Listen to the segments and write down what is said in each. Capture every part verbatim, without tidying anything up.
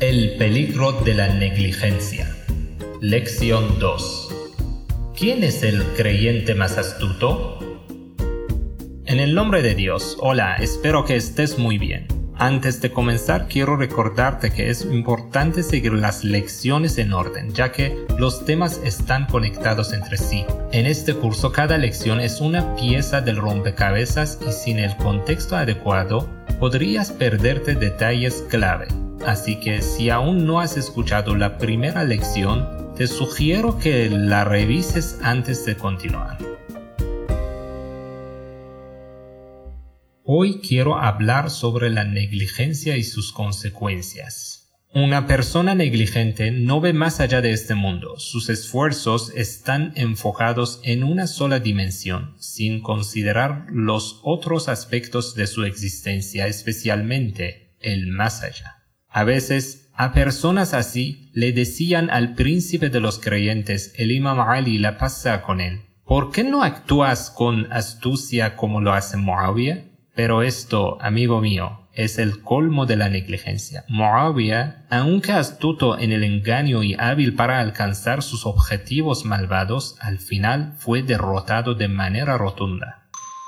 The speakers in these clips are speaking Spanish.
El peligro de la negligencia. Lección dos. ¿Quién es el creyente más astuto? En el nombre de Dios, hola, espero que estés muy bien. Antes de comenzar, quiero recordarte que es importante seguir las lecciones en orden, ya que los temas están conectados entre sí. En este curso, cada lección es una pieza del rompecabezas y sin el contexto adecuado, podrías perderte detalles clave. Así que si aún no has escuchado la primera lección, te sugiero que la revises antes de continuar. Hoy quiero hablar sobre la negligencia y sus consecuencias. Una persona negligente no ve más allá de este mundo. Sus esfuerzos están enfocados en una sola dimensión, sin considerar los otros aspectos de su existencia, especialmente el más allá. A veces, a personas así le decían al príncipe de los creyentes, el Imam Ali, la paz sea con él: ¿por qué no actúas con astucia como lo hace Muawiyah? Pero esto, amigo mío, es el colmo de la negligencia. Muawiyah, aunque astuto en el engaño y hábil para alcanzar sus objetivos malvados, al final fue derrotado de manera rotunda.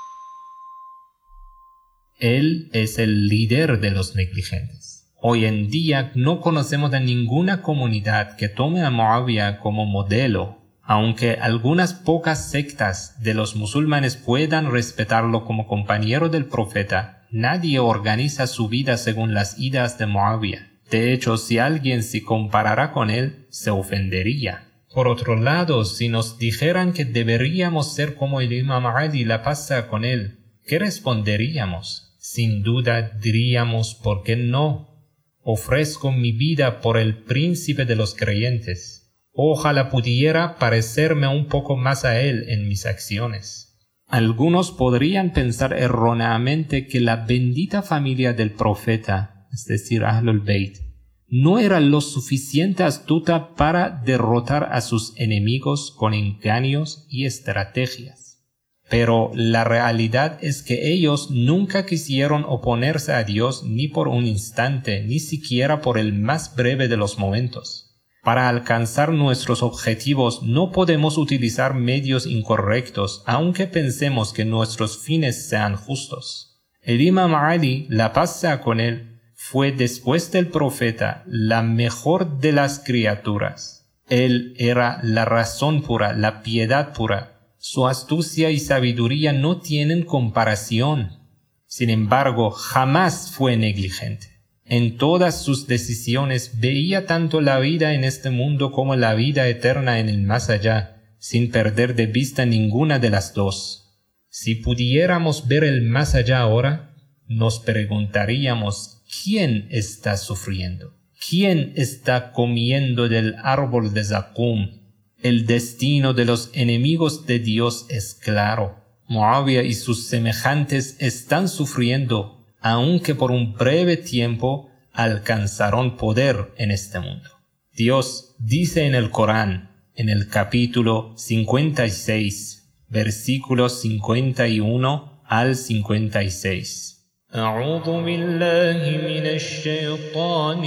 Él es el líder de los negligentes. Hoy en día no conocemos de ninguna comunidad que tome a Muawiyah como modelo, aunque algunas pocas sectas de los musulmanes puedan respetarlo como compañero del profeta. Nadie organiza su vida según las ideas de Muawiyah. De hecho, si alguien se comparara con él, se ofendería. Por otro lado, si nos dijeran que deberíamos ser como el Imam Ali, la paz sea con él, ¿qué responderíamos? Sin duda diríamos, ¿por qué no? Ofrezco mi vida por el príncipe de los creyentes. Ojalá pudiera parecerme un poco más a él en mis acciones. Algunos podrían pensar erróneamente que la bendita familia del profeta, es decir, Ahlul Bayt, no era lo suficiente astuta para derrotar a sus enemigos con engaños y estrategias. Pero la realidad es que ellos nunca quisieron oponerse a Dios ni por un instante, ni siquiera por el más breve de los momentos. Para alcanzar nuestros objetivos no podemos utilizar medios incorrectos, aunque pensemos que nuestros fines sean justos. El Imam Ali, la paz sea con él, fue después del profeta la mejor de las criaturas. Él era la razón pura, la piedad pura. Su astucia y sabiduría no tienen comparación. Sin embargo, jamás fue negligente. En todas sus decisiones veía tanto la vida en este mundo como la vida eterna en el más allá, sin perder de vista ninguna de las dos. Si pudiéramos ver el más allá ahora, nos preguntaríamos: ¿quién está sufriendo? ¿Quién está comiendo del árbol de Zakum? El destino de los enemigos de Dios es claro. Muawiyah y sus semejantes están sufriendo, aunque por un breve tiempo alcanzaron poder en este mundo. Dios dice en el Corán, en el capítulo cincuenta y seis, versículos cincuenta y uno al cincuenta y seis. أعوذ بالله من الشيطان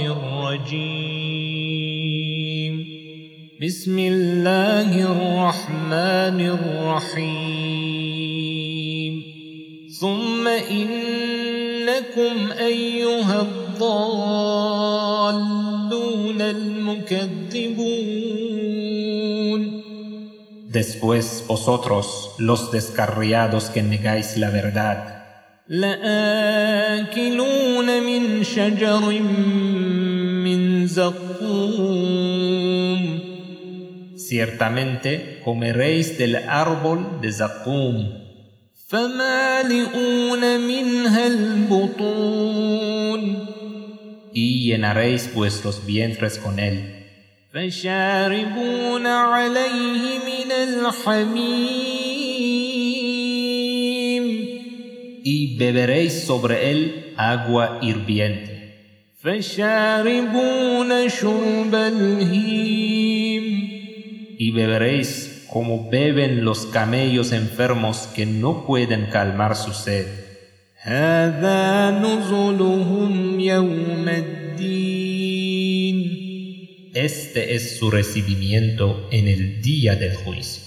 الرجيم. بسم الله الرحمن الرحيم. ثم إنكم أيها الضالون المكذبون. Después vosotros, los descarriados que negáis la verdad, لآكلون من شجر من زقوم. Ciertamente comeréis del árbol de Zakum. فمالئون منها البطون. Y llenaréis vuestros vientres con él. فشاربون عليه من الحميم. Y beberéis sobre él agua hirviente. فشاربون شرب الهيم. Y beberéis como beben los camellos enfermos que no pueden calmar su sed. هذا نزلهم يوم الدين. Este es su recibimiento en el día del juicio.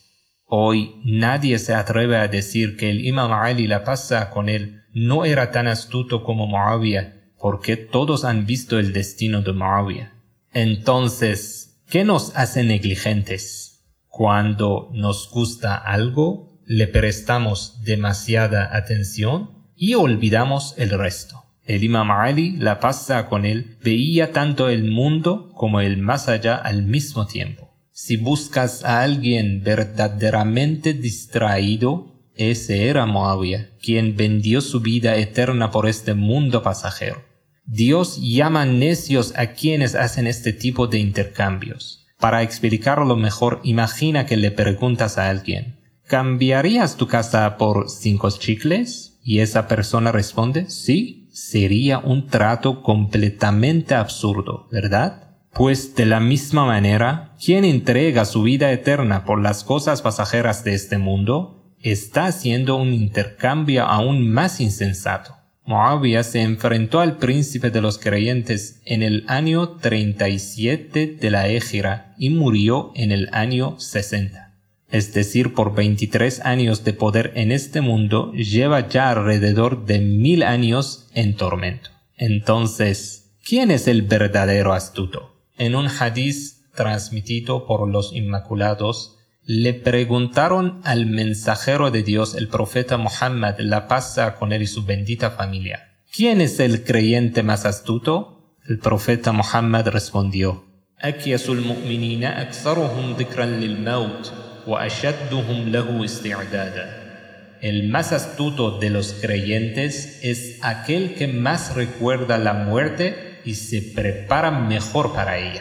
Hoy nadie se atreve a decir que el Imam Ali, la paz sea con él, no era tan astuto como Muawiyah, porque todos han visto el destino de Muawiyah. Entonces, ¿qué nos hace negligentes? Cuando nos gusta algo, le prestamos demasiada atención y olvidamos el resto. El Imam Ali, la paz sea con él, veía tanto el mundo como el más allá al mismo tiempo. Si buscas a alguien verdaderamente distraído, ese era Muawiyah, quien vendió su vida eterna por este mundo pasajero. Dios llama necios a quienes hacen este tipo de intercambios. Para explicarlo mejor, imagina que le preguntas a alguien: ¿cambiarías tu casa por cinco chicles? Y esa persona responde: sí. Sería un trato completamente absurdo, ¿verdad? Pues de la misma manera, quien entrega su vida eterna por las cosas pasajeras de este mundo, está haciendo un intercambio aún más insensato. Muawiyah se enfrentó al príncipe de los creyentes en el año treinta y siete de la Égira y murió en el año sesenta. Es decir, por veintitrés años de poder en este mundo, lleva ya alrededor de mil años en tormento. Entonces, ¿quién es el verdadero astuto? En un hadiz transmitido por los Inmaculados, le preguntaron al mensajero de Dios, el profeta Muhammad, la paz sea con él y su bendita familia: ¿quién es el creyente más astuto? El profeta Muhammad respondió: Akyasul mu'minina aktharuhum dhikran lil maut wa ashadduhum lahu isti'dada. El más astuto de los creyentes es aquel que más recuerda la muerte y se prepara mejor para ella.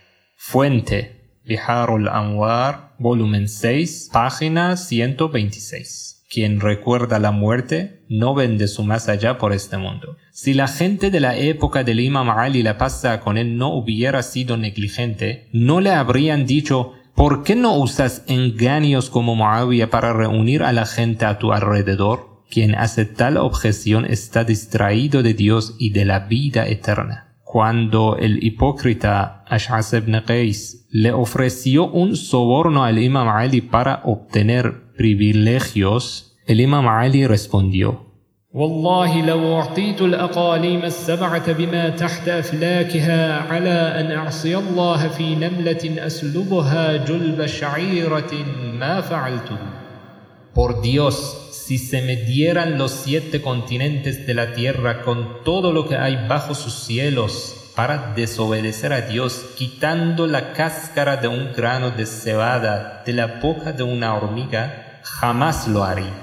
Fuente: Biharul Anwar, volumen seis, página ciento veintiséis. Quien recuerda la muerte no vende su más allá por este mundo. Si la gente de la época del Imam Ali, la paz sea con él, no hubiera sido negligente, no le habrían dicho: ¿por qué no usas engaños como Muawiyah para reunir a la gente a tu alrededor? Quien hace tal objeción está distraído de Dios y de la vida eterna. Cuando el hipócrita Ash'as ibn Qais le ofreció un soborno al Imam Ali para obtener privilegios, el Imam Ali respondió: والله لو أعطيت الأقاليم السبعة بما تحت أفلاكها على أن أعصي الله في نملة أسلبها جلب شعيرة ما فعلته. Por Dios, si se me dieran los siete continentes de la tierra con todo lo que hay bajo sus cielos para desobedecer a Dios, quitando la cáscara de un grano de cebada de la boca de una hormiga, jamás lo haría.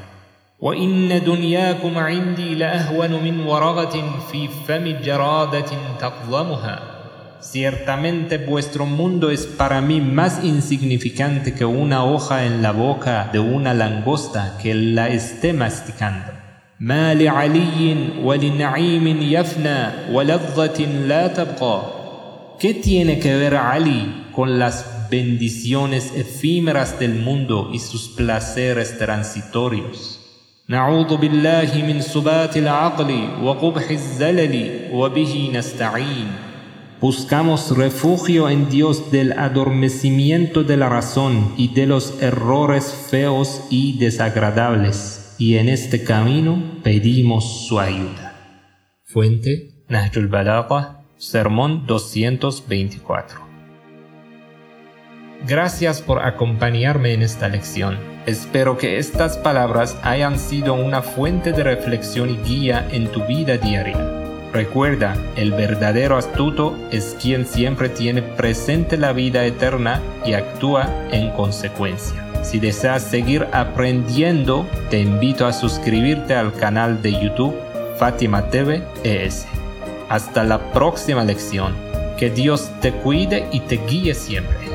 وإن دنياكم عندي لأهون من ورقة في فم جرادة تقضمها. Ciertamente vuestro mundo es para mí más insignificante que una hoja en la boca de una langosta que la esté masticando. ما لعلي ولنعيم يفنى ولذة لا تبقى. ¿Qué tiene que ver Ali con las bendiciones efímeras del mundo y sus placeres transitorios? نعوذ بالله من سبات العقل وقبح الزلل وبه نستعين. Buscamos refugio en Dios del adormecimiento de la razón y de los errores feos y desagradables, y en este camino pedimos su ayuda. Fuente: Nahjul Balagha, sermón doscientos veinticuatro. Gracias por acompañarme en esta lección. Espero que estas palabras hayan sido una fuente de reflexión y guía en tu vida diaria. Recuerda, el verdadero astuto es quien siempre tiene presente la vida eterna y actúa en consecuencia. Si deseas seguir aprendiendo, te invito a suscribirte al canal de YouTube Fátima T V E S. Hasta la próxima lección. Que Dios te cuide y te guíe siempre.